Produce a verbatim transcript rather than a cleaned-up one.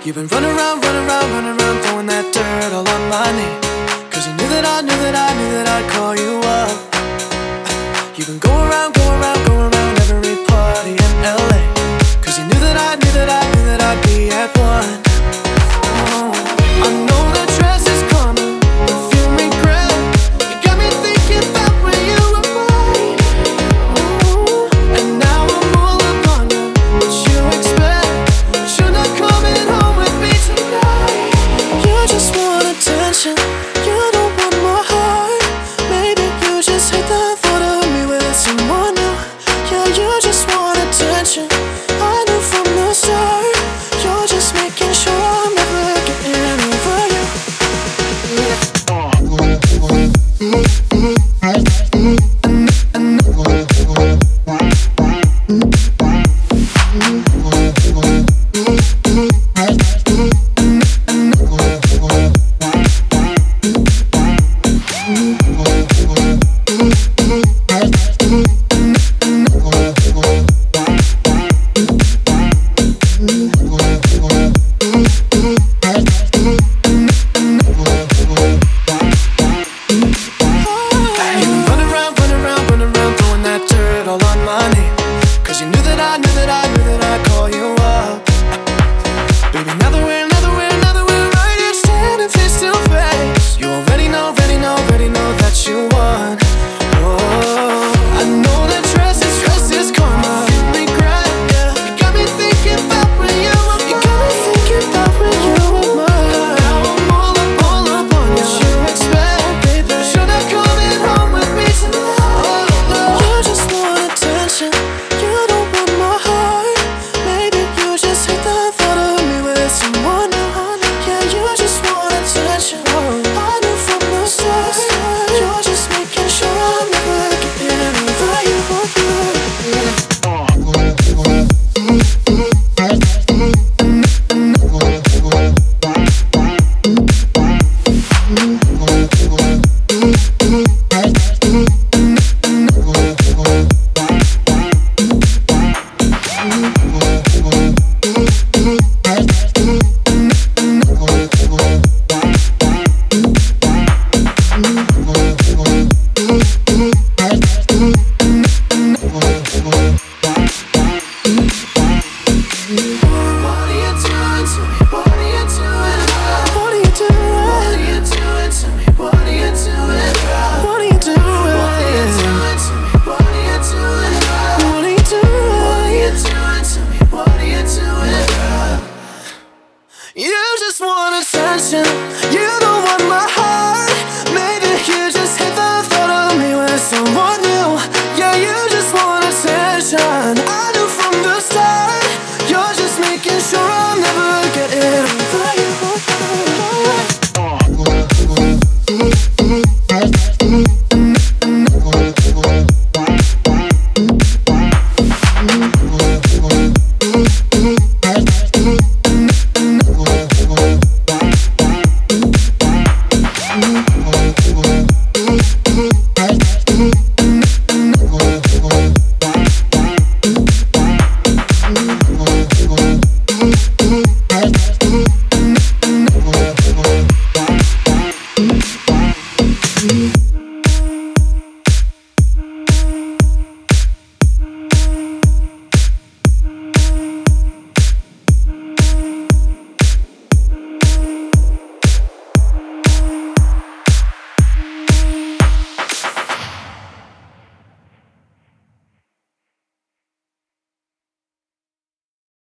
You've been running around, running around, running around, throwing that dirt all on my name. Cause you knew that I knew that I knew that I'd call you up. You've been going around, going around, going around every party in L A. Cause you knew that I knew that I knew that I'd be at one. Oh, I know the dress is coming, if you regret. You got me thinking about when you were mine. Oh, and now I'm all upon you. What you expect? You're not coming home with me tonight. You just want attention, you don't want my heart. Maybe you just hate the thought of me with someone new. Yeah, you just want attention, I knew from the start. You're just making sure I'm never getting over you.